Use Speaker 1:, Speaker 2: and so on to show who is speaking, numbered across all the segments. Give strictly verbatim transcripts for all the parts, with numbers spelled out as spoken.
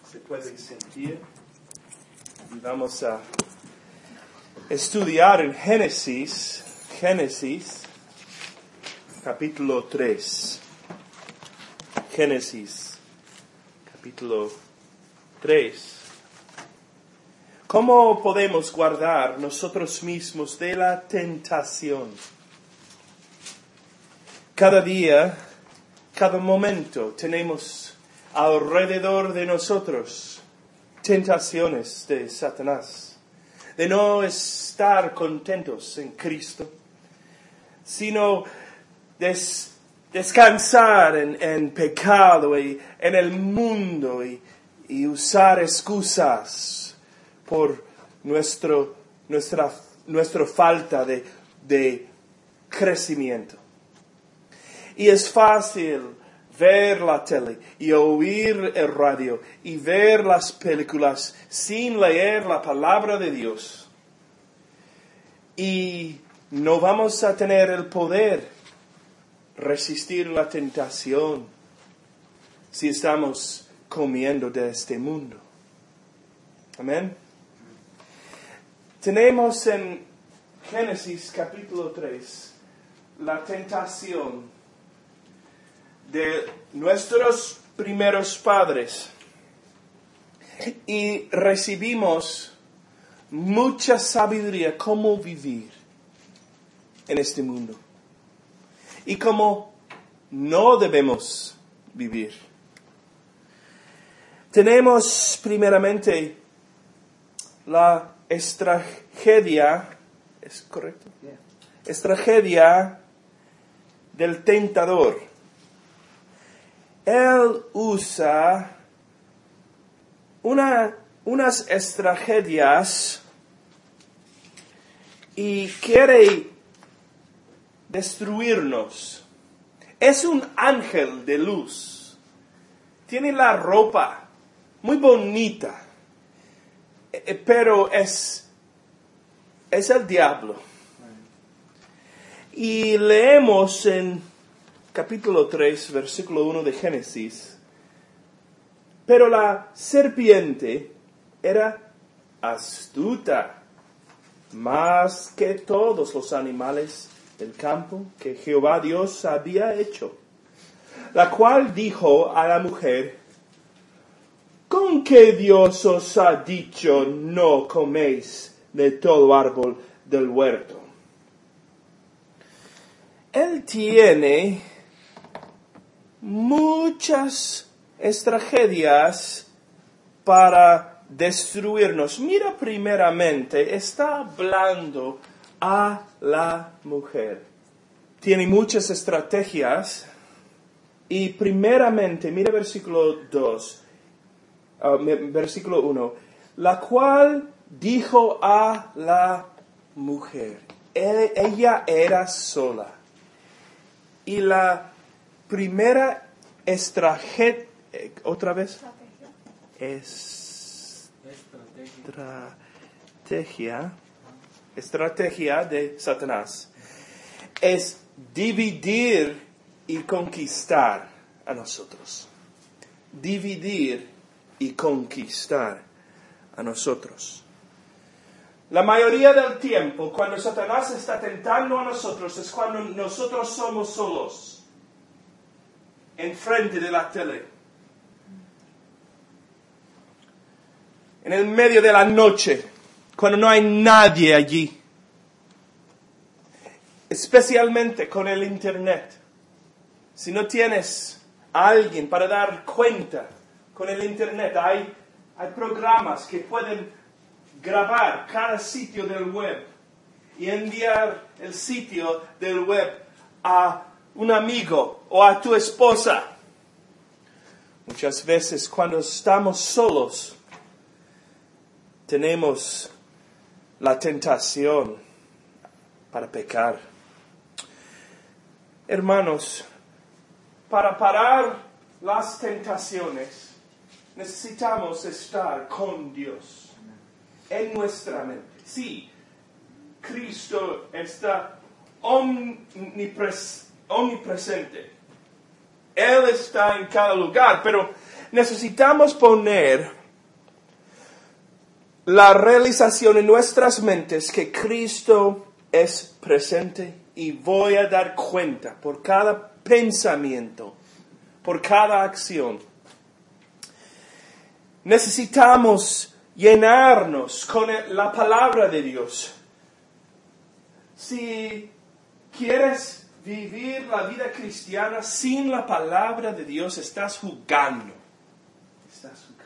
Speaker 1: se puede sentir. Y vamos a estudiar en Génesis, Génesis, capítulo tres. Génesis, capítulo tres. ¿Cómo podemos guardar nosotros mismos de la tentación? Cada día, cada momento tenemos alrededor de nosotros tentaciones de Satanás, de no estar contentos en Cristo, sino des, descansar en, en pecado y en el mundo y, y usar excusas por nuestro, nuestra, nuestra falta de, de crecimiento. Y es fácil ver la tele y oír el radio y ver las películas sin leer la palabra de Dios. Y no vamos a tener el poder resistir la tentación si estamos comiendo de este mundo. Amén. Tenemos en Génesis capítulo tres la tentación de nuestros primeros padres y recibimos mucha sabiduría cómo vivir en este mundo y cómo no debemos vivir. Tenemos primeramente la estrategia, ¿es correcto? Yeah. Estrategia del tentador. Él usa una, unas estrategias y quiere destruirnos. Es un ángel de luz. Tiene la ropa muy bonita, pero es, es el diablo. Y leemos en capítulo tres, versículo uno de Génesis. Pero la serpiente era astuta más que todos los animales del campo que Jehová Dios había hecho, la cual dijo a la mujer: ¿con qué Dios os ha dicho no coméis de todo árbol del huerto? Él tiene muchas estrategias para destruirnos. Mira, primeramente, está hablando a la mujer. Tiene muchas estrategias. Y primeramente, mira versículo dos, uh, versículo uno. La cual dijo a la mujer. E- ella era sola. Y la primera estrategia, otra vez, estrategia, estrategia, estrategia de Satanás es dividir y conquistar a nosotros. Dividir y conquistar a nosotros. La mayoría del tiempo, cuando Satanás está tentando a nosotros, es cuando nosotros somos solos enfrente de la tele, en el medio de la noche, cuando no hay nadie allí, especialmente con el internet. Si no tienes a alguien para dar cuenta con el internet, hay, hay programas que pueden grabar cada sitio del web y enviar el sitio del web a un amigo o a tu esposa. Muchas veces cuando estamos solos, tenemos la tentación para pecar. Hermanos, para parar las tentaciones, necesitamos estar con Dios en nuestra mente. Sí, Cristo está omnipres- omnipresente. Él está en cada lugar, pero necesitamos poner la realización en nuestras mentes que Cristo es presente y voy a dar cuenta por cada pensamiento, por cada acción. Necesitamos llenarnos con la palabra de Dios. Si quieres vivir la vida cristiana sin la palabra de Dios, estás jugando. Estás jugando.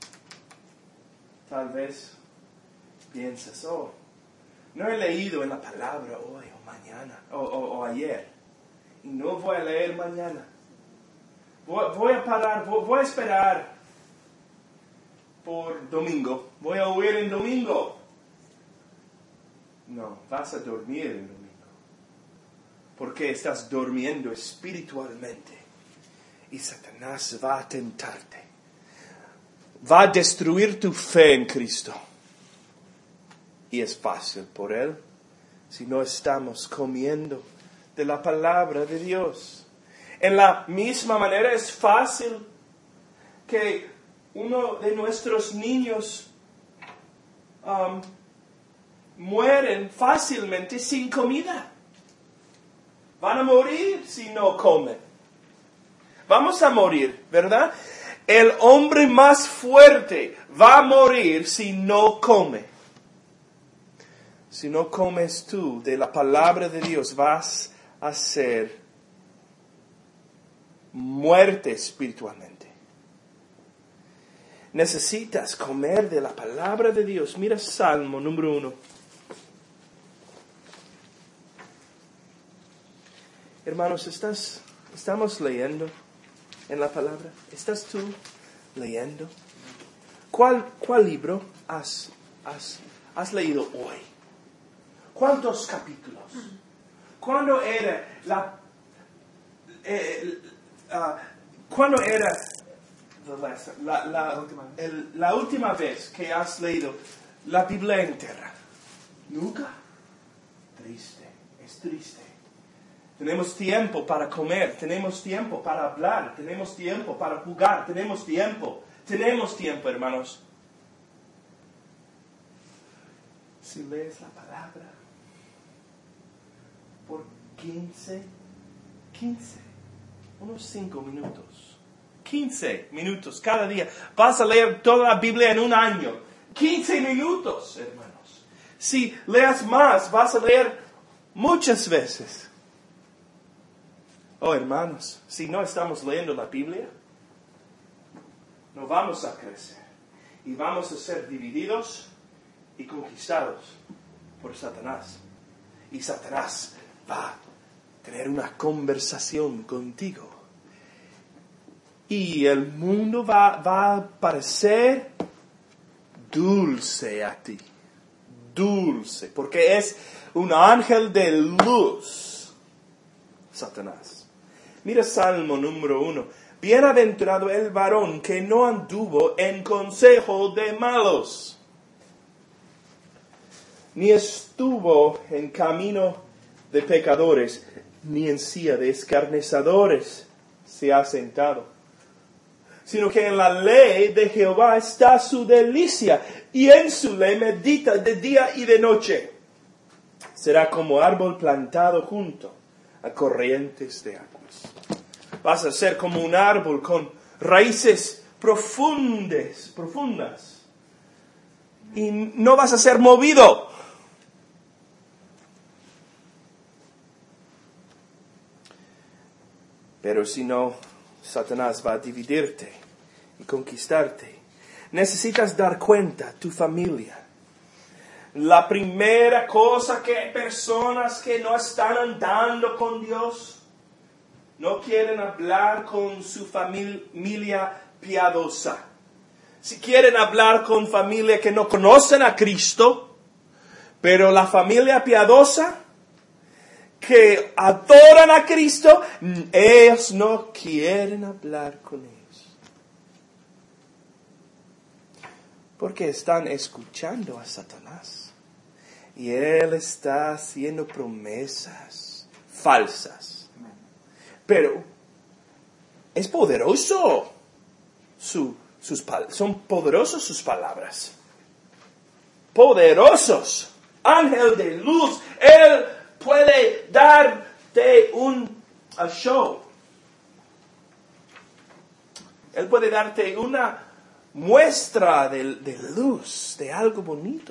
Speaker 1: Tal vez piensas, oh, no he leído en la palabra hoy o mañana o, o, o ayer. Y no voy a leer mañana. Voy, voy a parar, voy, voy a esperar por domingo. Voy a huir en domingo. No, vas a dormir en domingo. Porque estás durmiendo espiritualmente. Y Satanás va a tentarte. Va a destruir tu fe en Cristo. Y es fácil por Él si no estamos comiendo de la palabra de Dios. En la misma manera es fácil que uno de nuestros niños um, mueren fácilmente sin comida. Van a morir si no comen. Vamos a morir, ¿verdad? El hombre más fuerte va a morir si no come. Si no comes tú de la palabra de Dios, vas a ser muerte espiritualmente. Necesitas comer de la palabra de Dios. Mira Salmo número uno. Hermanos, ¿estás, estamos leyendo en la palabra? ¿Estás tú leyendo? ¿Cuál, cuál libro has, has, has leído hoy? ¿Cuántos capítulos? ¿Cuándo era la, eh, uh, ¿cuándo era la, la, la, el, la última vez que has leído la Biblia entera? ¿Nunca? Triste, es triste. Tenemos tiempo para comer, tenemos tiempo para hablar, tenemos tiempo para jugar, tenemos tiempo, tenemos tiempo, hermanos. Si lees la palabra por quince, quince, unos cinco minutos, quince minutos cada día, vas a leer toda la Biblia en un año, quince minutos, hermanos. Si leas más, vas a leer muchas veces. Oh, hermanos, si no estamos leyendo la Biblia, no vamos a crecer. Y vamos a ser divididos y conquistados por Satanás. Y Satanás va a tener una conversación contigo. Y el mundo va, va a parecer dulce a ti. Dulce. Porque es un ángel de luz. Satanás. Mira Salmo número uno. Bienaventurado el varón que no anduvo en consejo de malos, ni estuvo en camino de pecadores, ni en silla de escarnecedores se ha sentado, sino que en la ley de Jehová está su delicia, y en su ley medita de día y de noche. Será como árbol plantado junto a corrientes de aguas. Vas a ser como un árbol con raíces profundas, profundas. Y no vas a ser movido. Pero si no, Satanás va a dividirte y conquistarte. Necesitas dar cuenta a tu familia. La primera cosa que personas que no están andando con Dios, no quieren hablar con su familia piadosa. Si quieren hablar con familia que no conocen a Cristo, pero la familia piadosa, que adoran a Cristo, ellos no quieren hablar con ellos. Porque están escuchando a Satanás. Y él está haciendo promesas falsas. Pero es poderoso. Su, sus, son poderosas sus palabras. poderosos. Ángel de luz. Él puede darte un a show. Él puede darte una muestra de, de luz, de algo bonito.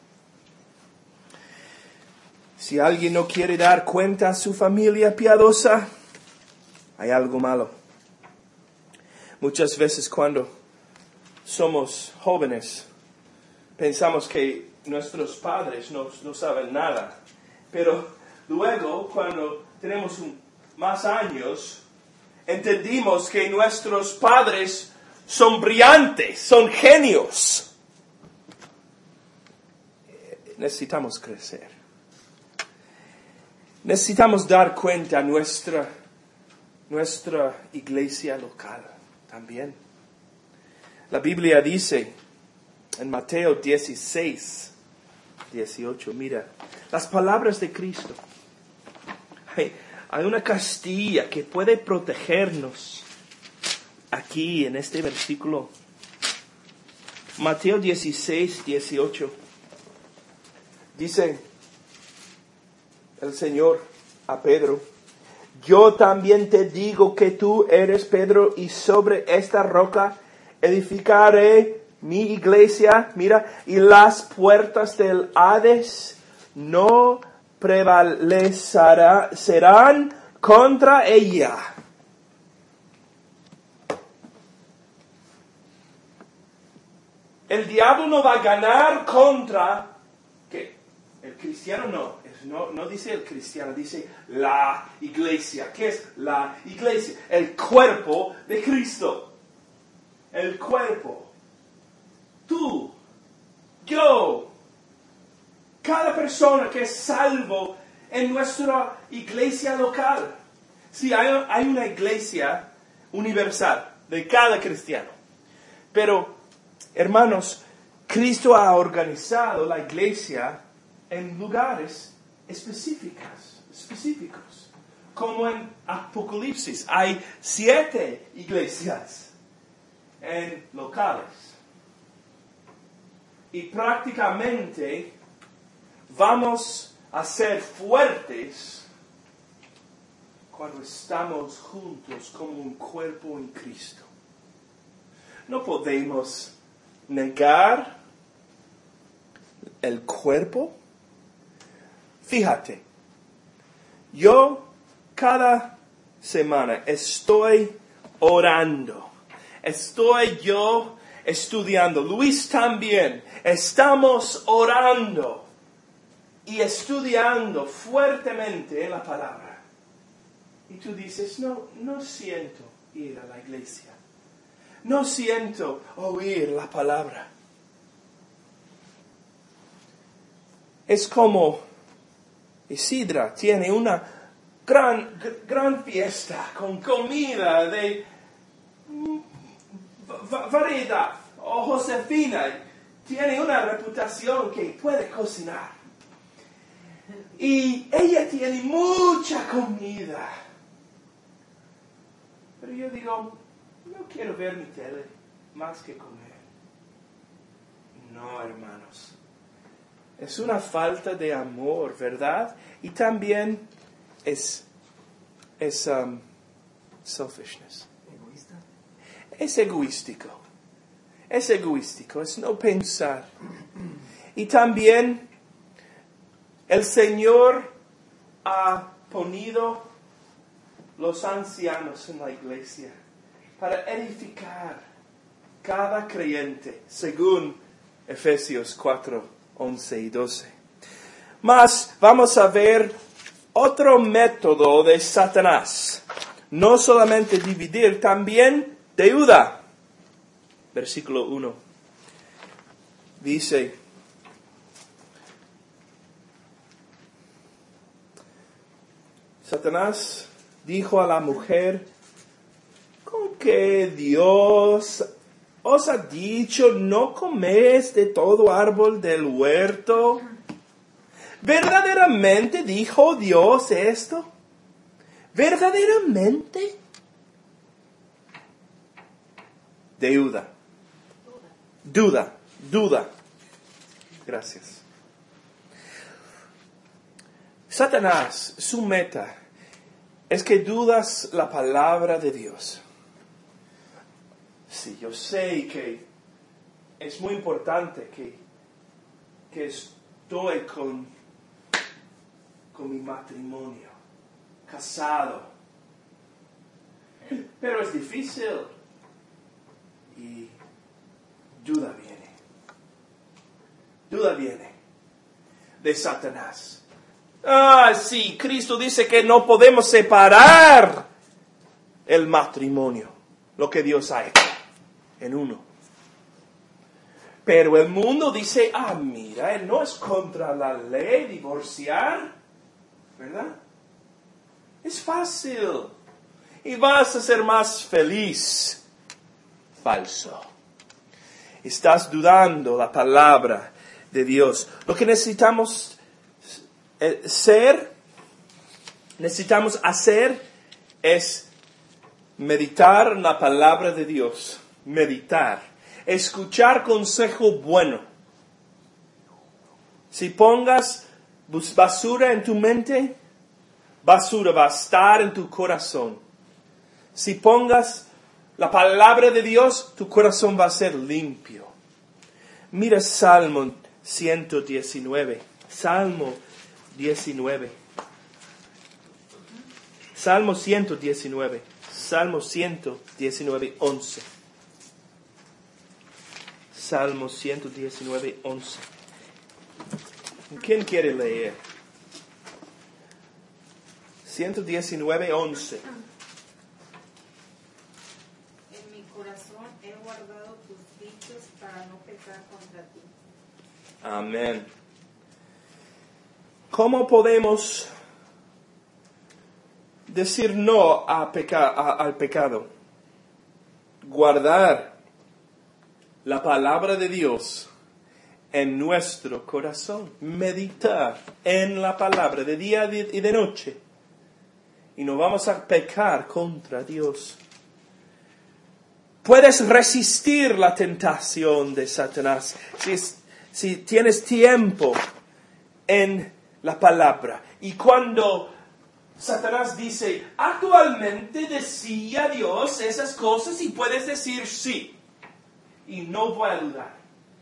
Speaker 1: Si alguien no quiere dar cuenta a su familia piadosa, hay algo malo. Muchas veces cuando somos jóvenes, pensamos que nuestros padres no, no saben nada. Pero luego, cuando tenemos un, más años, entendimos que nuestros padres son brillantes, son genios. Necesitamos crecer. Necesitamos dar cuenta a nuestra, nuestra iglesia local también. La Biblia dice en Mateo dieciséis, dieciocho, mira, las palabras de Cristo. Hay, hay una castilla que puede protegernos aquí en este versículo. Mateo dieciséis, dieciocho. Dice el Señor a Pedro: yo también te digo que tú eres Pedro, y sobre esta roca edificaré mi iglesia. Mira, y las puertas del Hades no prevalecerán contra ella. El diablo no va a ganar contra, ¿qué? El cristiano no, es, no, no dice el cristiano, dice la iglesia. ¿Qué es la iglesia? El cuerpo de Cristo. El cuerpo. Tú, yo, cada persona que es salvo en nuestra iglesia local. Sí, hay, hay una iglesia universal de cada cristiano. Pero, hermanos, Cristo ha organizado la iglesia en lugares específicos, específicos. Como en Apocalipsis, hay siete iglesias en locales. Y prácticamente vamos a ser fuertes cuando estamos juntos como un cuerpo en Cristo. No podemos negar el cuerpo. Fíjate, yo cada semana estoy orando. Estoy yo estudiando. Luis también. Estamos orando y estudiando fuertemente la palabra. Y tú dices, no, no siento ir a la iglesia. No siento oír la palabra. Es como Isidra tiene una gran, gran fiesta con comida de variedad. O Josefina tiene una reputación que puede cocinar. Y ella tiene mucha comida. Pero yo digo, no quiero ver mi tele más que comer. No, hermanos. Es una falta de amor, ¿verdad? Y también es, es um, selfishness.
Speaker 2: ¿Egoísta?
Speaker 1: Es egoístico. Es egoístico, es no pensar. Y también el Señor ha ponido los ancianos en la iglesia para edificar cada creyente, según Efesios cuatro, once y doce. Mas vamos a ver otro método de Satanás. No solamente dividir, también deuda. Versículo uno. Dice: Satanás dijo a la mujer: ¿con qué Dios os ha dicho no coméis de todo árbol del huerto? ¿Verdaderamente dijo Dios esto? ¿Verdaderamente? Deuda. Duda, duda. Gracias. Satanás, su meta es que dudas la palabra de Dios. Sí, yo sé que es muy importante que, que estoy con, con mi matrimonio, casado. Pero es difícil y duda viene. Duda viene de Satanás. Ah, sí, Cristo dice que no podemos separar el matrimonio, lo que Dios ha hecho, en uno. Pero el mundo dice, ah, mira, él no es contra la ley divorciar, ¿verdad? Es fácil y vas a ser más feliz. Falso. Estás dudando la palabra de Dios. Lo que necesitamos ser, necesitamos hacer es meditar la palabra de Dios. Meditar. Escuchar consejo bueno. Si pongas basura en tu mente, basura va a estar en tu corazón. Si pongas la palabra de Dios, tu corazón va a ser limpio. Mira Salmo ciento diecinueve. Salmo diecinueve. Salmo ciento diecinueve. Salmo ciento diecinueve, once. Salmo ciento diecinueve, once. ¿Quién quiere leer? ciento diecinueve, once.
Speaker 2: En mi corazón he guardado tus dichos para no pecar contra ti.
Speaker 1: Amén. ¿Cómo podemos decir no a peca- a, al pecado? Guardar la palabra de Dios en nuestro corazón. Meditar en la palabra de día y de noche. Y no vamos a pecar contra Dios. Puedes resistir la tentación de Satanás si, si tienes tiempo en la palabra. Y cuando Satanás dice, actualmente decía Dios esas cosas, y puedes decir sí. Y no voy a dudar.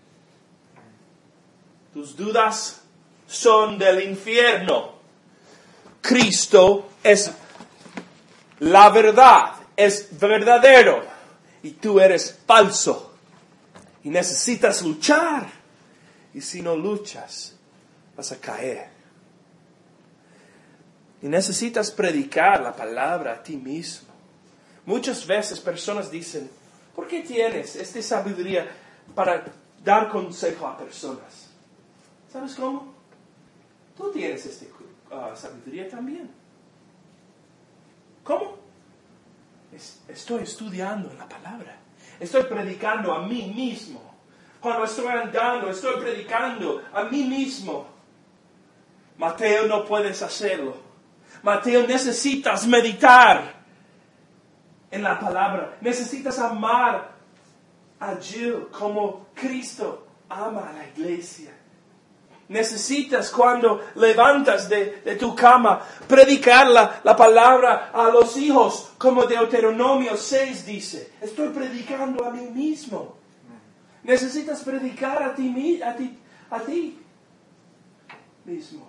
Speaker 1: Tus dudas son del infierno. Cristo es la verdad, es verdadero. Y tú eres falso. Y necesitas luchar. Y si no luchas, vas a caer. Y necesitas predicar la palabra a ti mismo. Muchas veces personas dicen, ¿por qué tienes esta sabiduría para dar consejo a personas? ¿Sabes cómo? Tú tienes esta uh, sabiduría también. ¿Cómo? Es, estoy estudiando la palabra. Estoy predicando a mí mismo. Cuando estoy andando, estoy predicando a mí mismo. Mateo, no puedes hacerlo. Mateo, necesitas meditar en la palabra. Necesitas amar a Jill como Cristo ama a la iglesia. Necesitas, cuando levantas de, de tu cama, predicar la, la palabra a los hijos, como Deuteronomio seis dice. Estoy predicando a mí mismo. Necesitas predicar a ti, a ti, a ti mismo.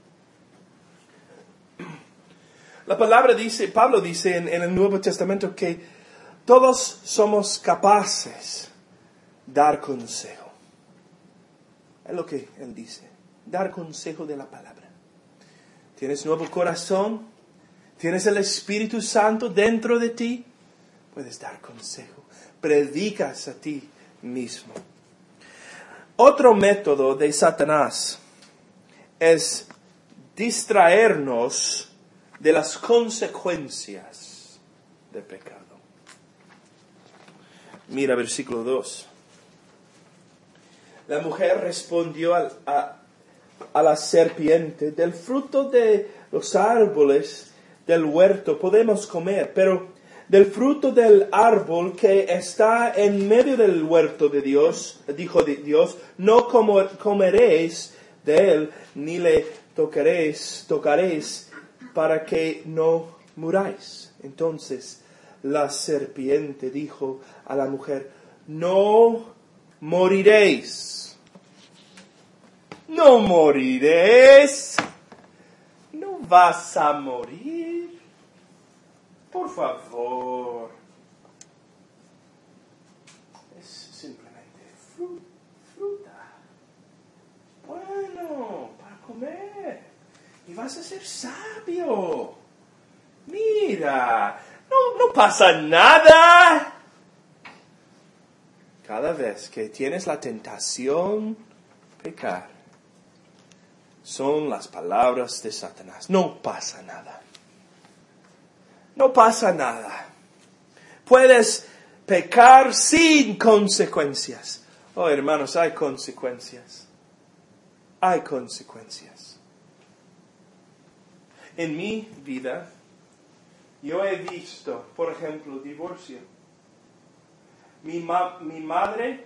Speaker 1: La palabra dice, Pablo dice en, en el Nuevo Testamento que todos somos capaces de dar consejo. Es lo que él dice, dar consejo de la palabra. Tienes nuevo corazón, tienes el Espíritu Santo dentro de ti, puedes dar consejo, predicas a ti mismo. Otro método de Satanás es distraernos de las consecuencias del pecado. Mira versículo dos. La mujer respondió a, a, a la serpiente, del fruto de los árboles del huerto podemos comer, pero del fruto del árbol que está en medio del huerto de Dios, dijo Dios, no como, comeréis de él, ni le tocaréis, tocaréis, para que no muráis. Entonces la serpiente dijo a la mujer, no moriréis. No moriréis. No vas a morir. Por favor. Es simplemente fru- fruta. Bueno, para comer. Y vas a ser sabio. Mira, no, no pasa nada. Cada vez que tienes la tentación, pecar, son las palabras de Satanás. No pasa nada. No pasa nada. Puedes pecar sin consecuencias. Oh, hermanos, hay consecuencias. Hay consecuencias. En mi vida, yo he visto, por ejemplo, divorcio. Mi, ma- mi madre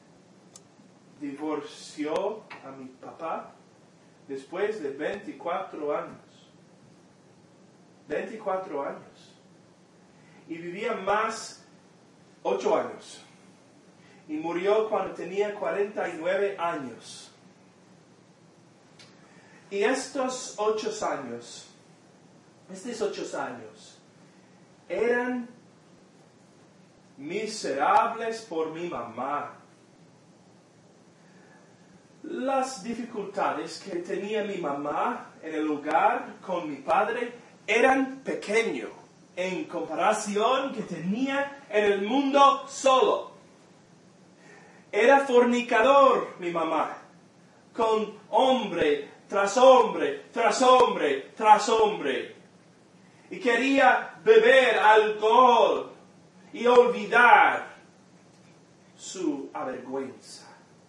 Speaker 1: divorció a mi papá después de veinticuatro años. veinticuatro años. Y vivía más ocho años. Y murió cuando tenía cuarenta y nueve años. Y estos ocho años, estos ocho años, eran miserables por mi mamá. Las dificultades que tenía mi mamá en el hogar con mi padre eran pequeños en comparación que tenía en el mundo solo. Era fornicador mi mamá, con hombre tras hombre, tras hombre, tras hombre. Y quería beber alcohol y olvidar su avergüenza.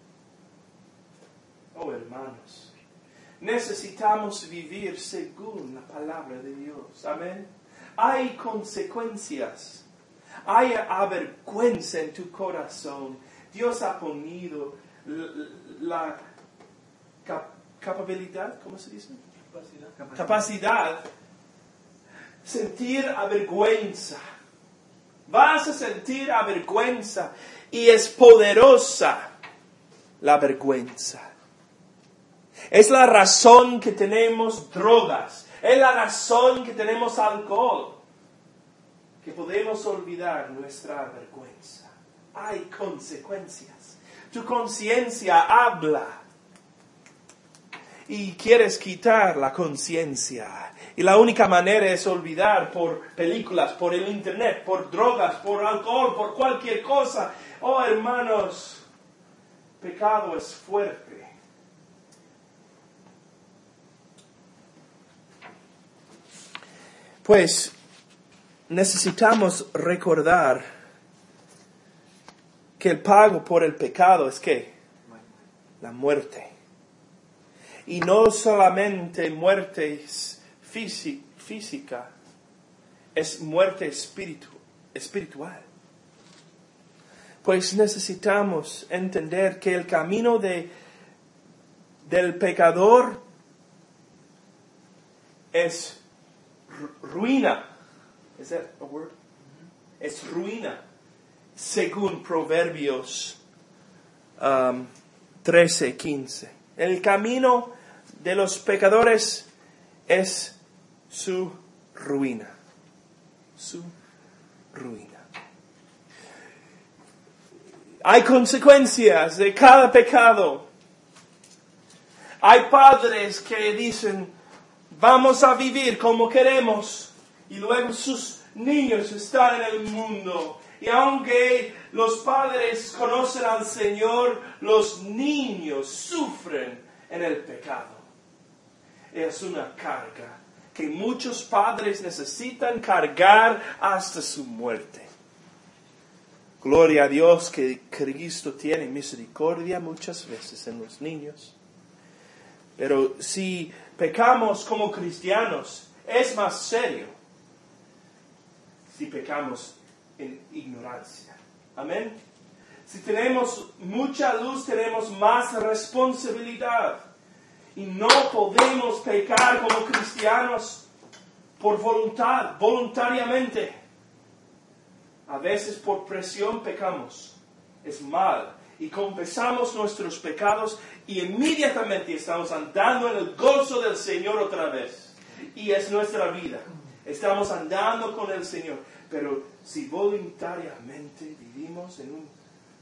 Speaker 1: Oh, hermanos, necesitamos vivir según la palabra de Dios. Amén. Hay consecuencias. Hay avergüenza en tu corazón. Dios ha ponido la cap- capacidad, ¿cómo se dice?
Speaker 3: Capacidad.
Speaker 1: Capacidad. Capacidad. Sentir avergüenza. Vas a sentir avergüenza. Y es poderosa la vergüenza. Es la razón que tenemos drogas. Es la razón que tenemos alcohol. Que podemos olvidar nuestra vergüenza. Hay consecuencias. Tu conciencia habla. Y quieres quitar la conciencia. Y la única manera es olvidar por películas, por el internet, por drogas, por alcohol, por cualquier cosa. Oh, hermanos, pecado es fuerte. Pues necesitamos recordar que el pago por el pecado es ¿qué? La muerte. Y no solamente muerte física, física, es muerte espiritu, espiritual. Pues necesitamos entender que el camino de, del pecador es ruina. Is that a word? Mm-hmm. Es ruina, según Proverbios um, trece, quince. El camino de los pecadores es su ruina. Su ruina. Hay consecuencias de cada pecado. Hay padres que dicen, vamos a vivir como queremos. Y luego sus niños están en el mundo. Y aunque los padres conocen al Señor, los niños sufren en el pecado. Es una carga que muchos padres necesitan cargar hasta su muerte. Gloria a Dios que Cristo tiene misericordia muchas veces en los niños. Pero si pecamos como cristianos, es más serio. si pecamos en ignorancia. Amén. Si tenemos mucha luz, tenemos más responsabilidad. Y no podemos pecar como cristianos por voluntad, voluntariamente. A veces por presión pecamos. Es mal. Y confesamos nuestros pecados y inmediatamente estamos andando en el gozo del Señor otra vez. Y es nuestra vida. Estamos andando con el Señor. Pero si voluntariamente vivimos en una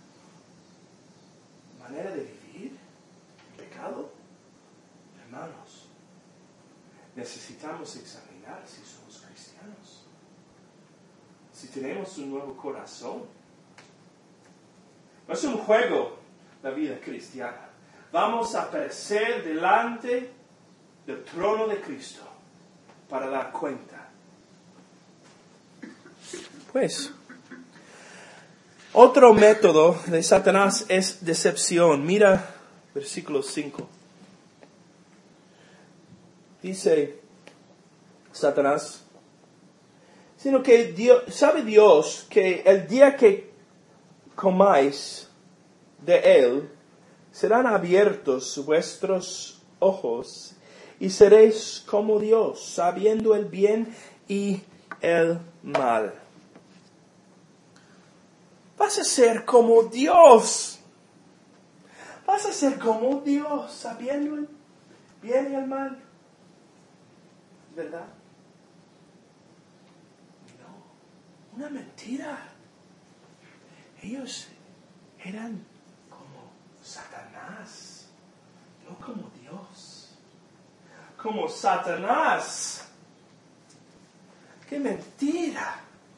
Speaker 1: manera de vivir en pecado, hermanos, necesitamos examinar si somos cristianos. Si tenemos un nuevo corazón. No es un juego la vida cristiana. Vamos a aparecer delante del trono de Cristo para dar cuenta. Pues, otro método de Satanás es decepción. Mira versículo cinco. Dice Satanás, sino que Dios, sabe Dios que el día que comáis de él, serán abiertos vuestros ojos y seréis como Dios, sabiendo el bien y el mal. Vas a ser como Dios. Vas a ser como Dios, sabiendo el bien y el mal. ¿Verdad? No, una mentira. Ellos eran como Satanás, no como Dios. Como Satanás. ¡Qué mentira!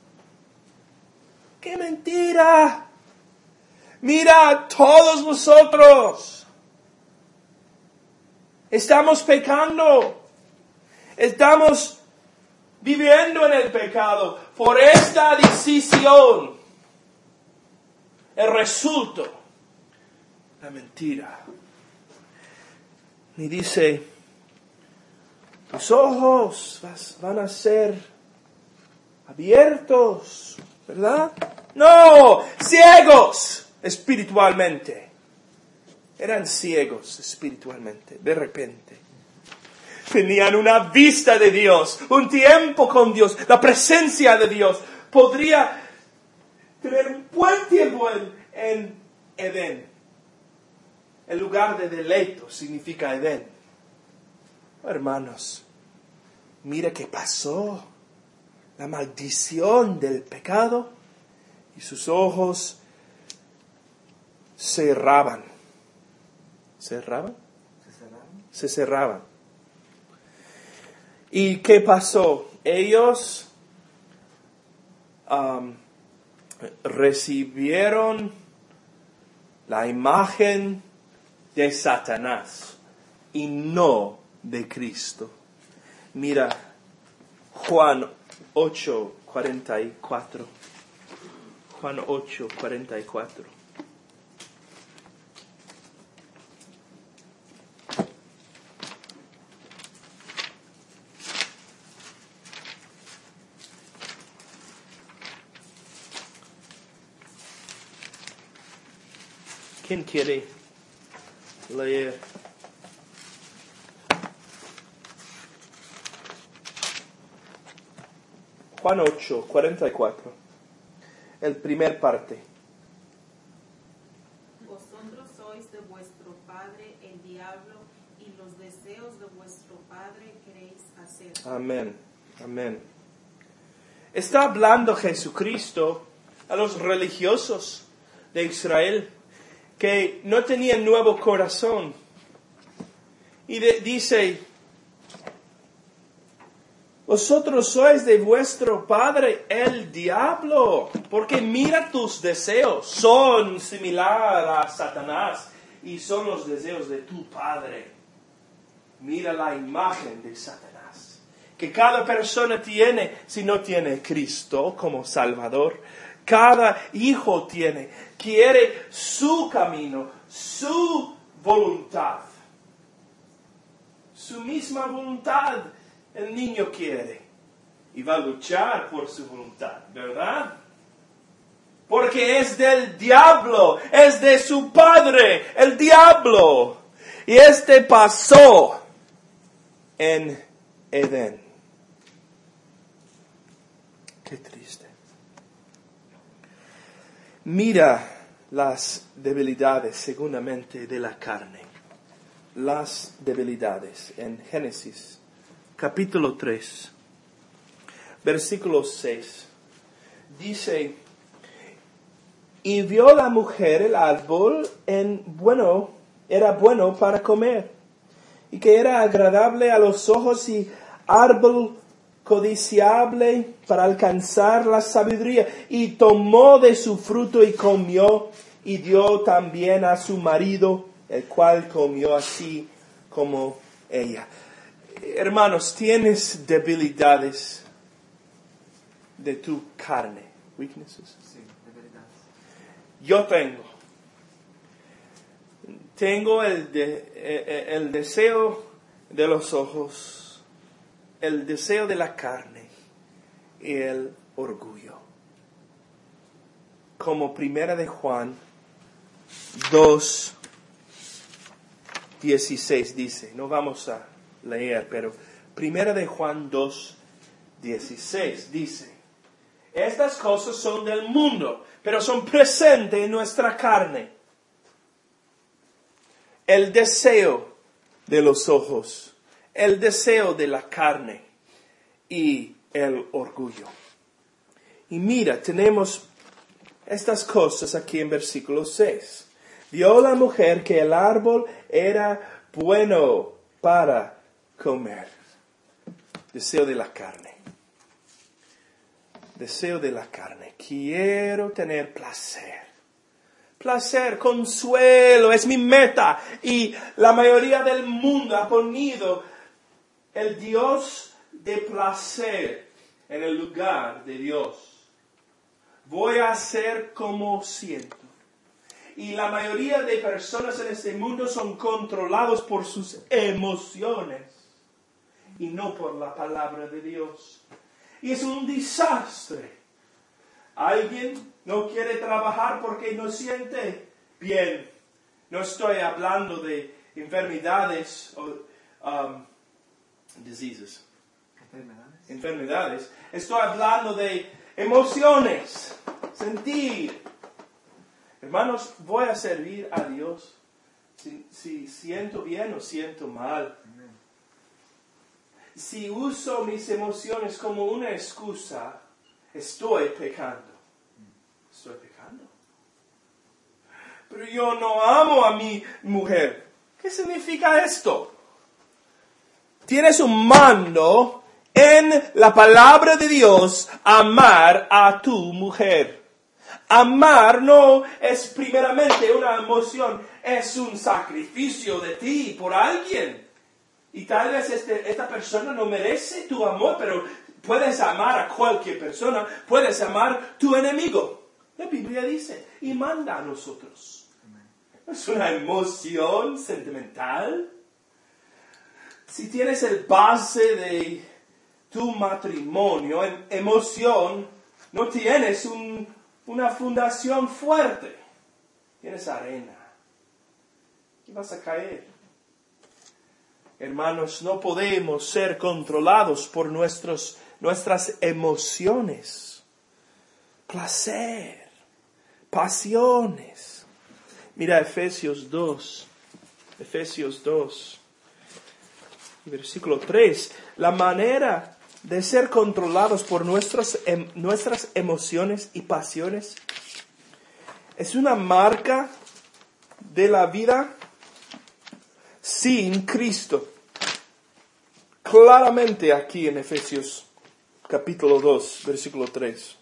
Speaker 1: ¡Qué mentira! Mira, todos nosotros estamos pecando. Estamos viviendo en el pecado por esta decisión. El resultado, la mentira. Y dice, tus ojos van a ser abiertos, ¿verdad? No, ciegos espiritualmente. Eran ciegos espiritualmente, de repente. Tenían una vista de Dios, un tiempo con Dios, la presencia de Dios. Podría tener un buen tiempo en, en Edén. El lugar de deleito significa Edén. Oh, hermanos, mira qué pasó. La maldición del pecado y sus ojos cerraban. ¿Cerraban? ¿Se cerraban? Se cerraban. ¿Y qué pasó? Ellos um, recibieron la imagen de Satanás y no de Cristo. Mira, Juan ocho, cuarenta y cuatro. Juan ocho, cuarenta y cuatro. ¿Quién quiere leer? Juan ocho, cuarenta y cuatro. El primer parte.
Speaker 2: Vosotros sois de vuestro padre el diablo, y los deseos de vuestro padre queréis hacer.
Speaker 1: Amén. Amén. Está hablando Jesucristo a los religiosos de Israel que no tenían nuevo corazón. Y de, dice, vosotros sois de vuestro padre el diablo, porque mira tus deseos, son similar a Satanás y son los deseos de tu padre. Mira la imagen de Satanás, que cada persona tiene si no tiene Cristo como Salvador. Cada hijo tiene, quiere su camino, su voluntad. Su misma voluntad el niño quiere. y va a luchar por su voluntad, ¿verdad? Porque es del diablo, es de su padre, el diablo. Y este pasó en Edén. Qué triste. Mira las debilidades, segundamente, de la carne. Las debilidades en Génesis, capítulo tres, versículo seis. Dice, y vio la mujer el árbol en bueno, era bueno para comer, y que era agradable a los ojos y árbol codiciable para alcanzar la sabiduría, y tomó de su fruto y comió, y dio también a su marido, el cual comió así como ella. Hermanos, tienes debilidades de tu carne. Weaknesses.
Speaker 3: Sí, debilidades.
Speaker 1: Yo tengo. Tengo el, de, el deseo de los ojos, el deseo de la carne y el orgullo. Como primera de Juan dos dieciséis dice, no vamos a leer, pero primera de Juan dos dieciséis dice, estas cosas son del mundo, pero son presentes en nuestra carne. El deseo de los ojos, el deseo de la carne y el orgullo. Y mira, tenemos estas cosas aquí en versículo seis. Vio la mujer que el árbol era bueno para comer. Deseo de la carne. Deseo de la carne. Quiero tener placer. Placer, consuelo, es mi meta. Y la mayoría del mundo ha ponido el Dios de placer en el lugar de Dios. Voy a hacer como siento. Y la mayoría de personas en este mundo son controlados por sus emociones y no por la palabra de Dios. Y es un desastre. Alguien no quiere trabajar porque no siente bien. No estoy hablando de enfermedades o um, diseases.
Speaker 3: Enfermedades.
Speaker 1: Enfermedades. Estoy hablando de emociones, sentir. Hermanos, voy a servir a Dios si, si siento bien o siento mal.
Speaker 3: Amén.
Speaker 1: Si uso mis emociones como una excusa, estoy pecando. Estoy pecando. Pero yo no amo a mi mujer. ¿Qué significa esto? Tienes un mando en la palabra de Dios, amar a tu mujer. Amar no es primeramente una emoción, es un sacrificio de ti por alguien. Y tal vez este, esta persona no merece tu amor, pero puedes amar a cualquier persona, puedes amar a tu enemigo. La Biblia dice, y manda a nosotros. Es una emoción sentimental. Si tienes el base de tu matrimonio en emoción, no tienes un, una fundación fuerte. Tienes arena. Y vas a caer. Hermanos, no podemos ser controlados por nuestros, nuestras emociones. Placer, pasiones. Mira Efesios dos. Efesios dos. Versículo tres. La manera de ser controlados por nuestros, em, nuestras emociones y pasiones es una marca de la vida sin Cristo. Claramente aquí en Efesios capítulo dos, versículo tres.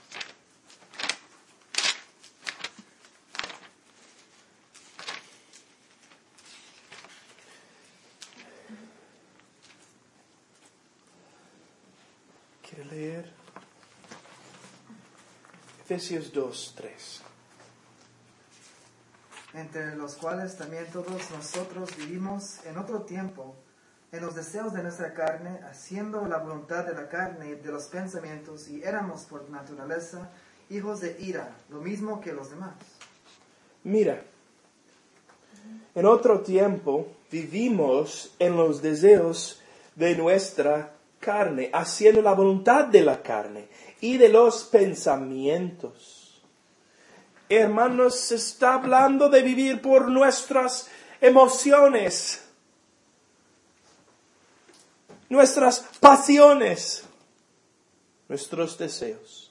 Speaker 1: ¿Quiere leer? Efesios dos, tres.
Speaker 3: Entre los cuales también todos nosotros vivimos en otro tiempo, en los deseos de nuestra carne, haciendo la voluntad de la carne y de los pensamientos, y éramos por naturaleza hijos de ira, lo mismo que los demás.
Speaker 1: Mira, en otro tiempo vivimos en los deseos de nuestra carne, haciendo la voluntad de la carne y de los pensamientos. Hermanos, se está hablando de vivir por nuestras emociones, nuestras pasiones, nuestros deseos.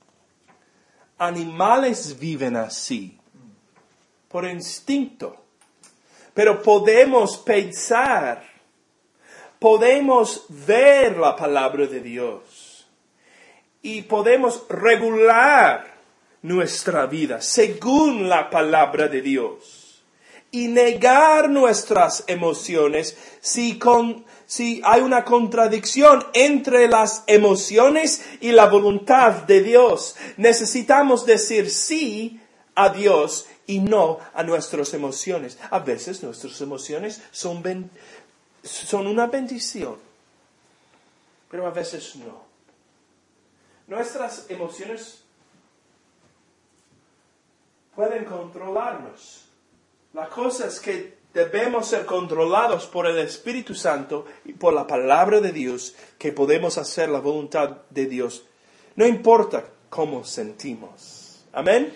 Speaker 1: Animales viven así, por instinto, pero podemos pensar, podemos ver la palabra de Dios y podemos regular nuestra vida según la palabra de Dios. Y negar nuestras emociones si, con, si hay una contradicción entre las emociones y la voluntad de Dios. Necesitamos decir sí a Dios y no a nuestras emociones. A veces nuestras emociones son, ben, son una bendición, pero a veces no. Nuestras emociones pueden controlarnos. La cosa es que debemos ser controlados por el Espíritu Santo y por la palabra de Dios, que podemos hacer la voluntad de Dios. No importa cómo sentimos. Amén.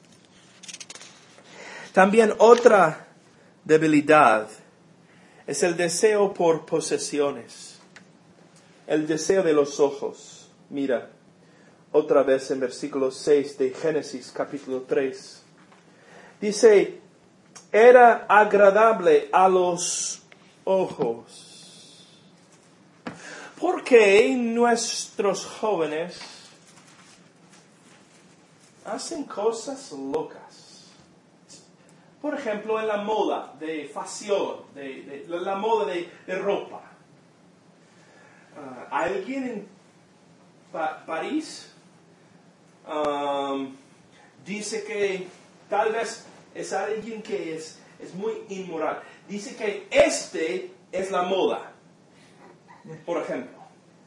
Speaker 1: También otra debilidad es el deseo por posesiones. El deseo de los ojos. Mira, otra vez en versículo seis de Génesis capítulo tres. Dice, era agradable a los ojos. ¿Por qué nuestros jóvenes hacen cosas locas? Por ejemplo, en la moda de fashion, de, de la moda de, de ropa. Uh, ¿Alguien en pa- París um, dice que tal vez es alguien que es, es muy inmoral? Dice que este es la moda, por ejemplo.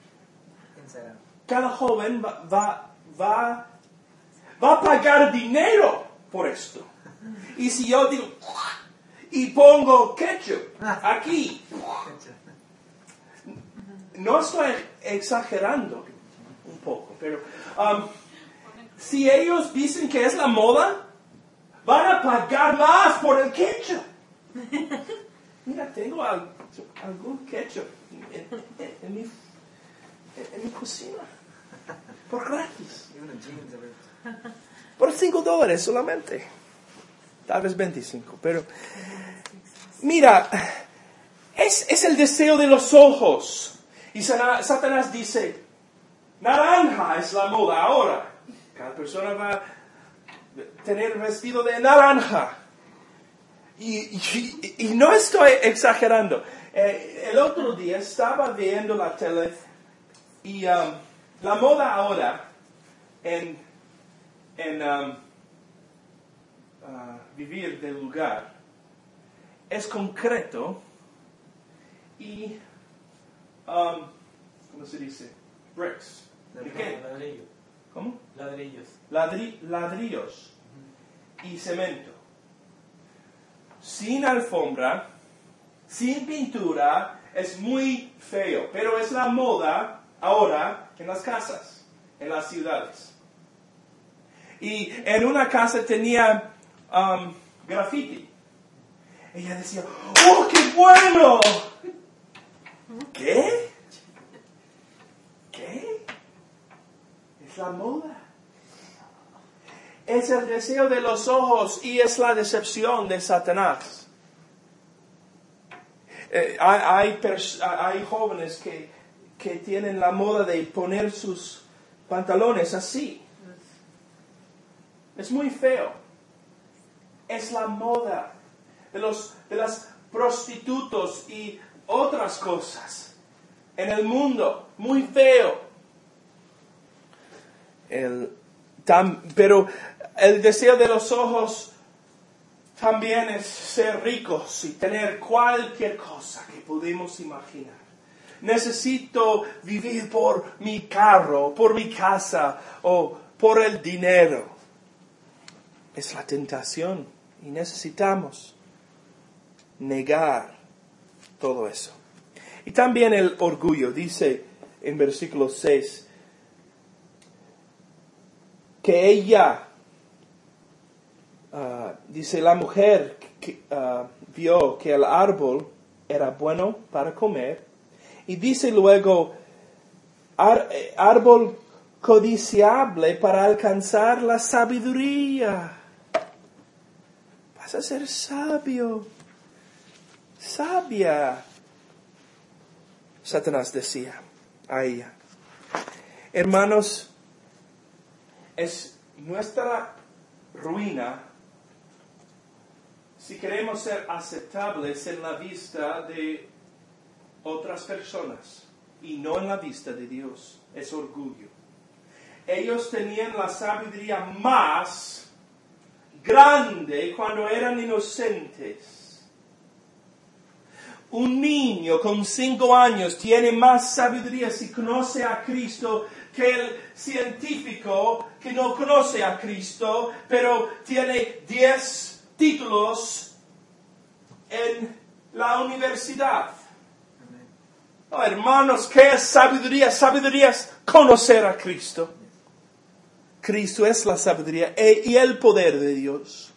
Speaker 1: Cada joven va, va, va, va a pagar dinero por esto. Y si yo digo, y pongo ketchup aquí, no estoy exagerando un poco, pero um, si ellos dicen que es la moda, van a pagar más por el ketchup. Mira, tengo al, algún ketchup en, en, en, mi, en mi cocina. Por gratis. Por cinco dólares solamente. Tal vez veinticinco. Pero, mira, es, es el deseo de los ojos. Y Satanás dice, naranja es la moda ahora. Cada persona va a tener vestido de naranja. Y, y, y no estoy exagerando. Eh, el otro día estaba viendo la tele y um, la moda ahora en, en um, uh, vivir del lugar es concreto y, um, ¿cómo se dice? Bricks. ¿De qué?
Speaker 4: Ladrillo.
Speaker 1: ¿Cómo?
Speaker 4: Ladrillos.
Speaker 1: Ladri- ladrillos y cemento. Sin alfombra, sin pintura, es muy feo. Pero es la moda ahora en las casas, en las ciudades. Y en una casa tenía um, graffiti. Ella decía, ¡oh, qué bueno! ¿Qué? ¿Qué? Es la moda. Es el deseo de los ojos y es la decepción de Satanás. Eh, hay, hay, pers- hay jóvenes que, que tienen la moda de poner sus pantalones así. Es muy feo. Es la moda de, los, de las prostitutas y otras cosas en el mundo. Muy feo. El, tam, pero el deseo de los ojos también es ser ricos y tener cualquier cosa que podemos imaginar. necesito vivir por mi carro, por mi casa o por el dinero. Es la tentación y necesitamos negar todo eso. Y también el orgullo. Dice en versículo seis que ella, uh, dice la mujer que, uh, vio que el árbol era bueno para comer. Y dice luego, Ar- árbol codiciable para alcanzar la sabiduría. Vas a ser sabio, sabia. Satanás decía a ella. Hermanos, es nuestra ruina si queremos ser aceptables en la vista de otras personas y no en la vista de Dios. Es orgullo. Ellos tenían la sabiduría más grande cuando eran inocentes. Un niño con cinco años tiene más sabiduría si conoce a Cristo que el científico que no conoce a Cristo, pero tiene diez títulos en la universidad. Oh, hermanos, ¿qué es sabiduría? Sabiduría es conocer a Cristo. Cristo es la sabiduría y el poder de Dios.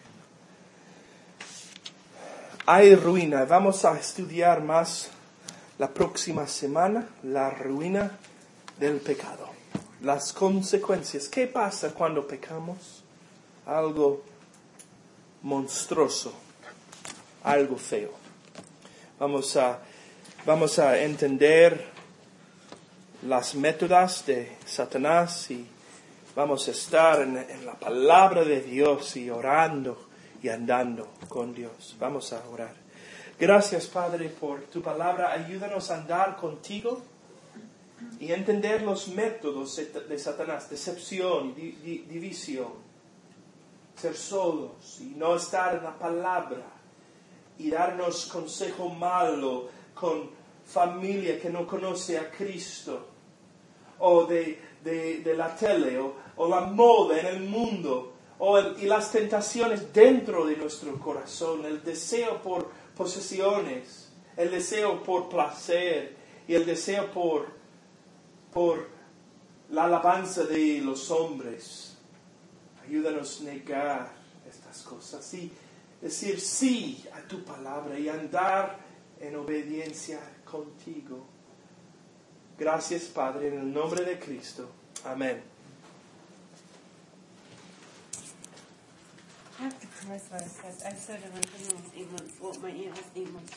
Speaker 1: Hay ruina. Vamos a estudiar más la próxima semana la ruina del pecado. Las consecuencias. ¿Qué pasa cuando pecamos? Algo monstruoso. Algo feo. Vamos a, vamos a entender las métodos de Satanás y vamos a estar en, en la palabra de Dios y orando y andando con Dios. Vamos a orar. Gracias, Padre, por tu palabra. Ayúdanos a andar contigo y entender los métodos de Satanás. Decepción, di, di, división, ser solos y no estar en la palabra y darnos consejo malo con familia que no conoce a Cristo o de, de, de la tele o, o la moda en el mundo. O el, y las tentaciones dentro de nuestro corazón, el deseo por posesiones, el deseo por placer y el deseo por, por la alabanza de los hombres. Ayúdanos a negar estas cosas y decir sí a tu palabra y andar en obediencia contigo. Gracias, Padre, en el nombre de Cristo. Amén.
Speaker 4: I have to correct what I said. I said it like, you know, even what my aunt was able to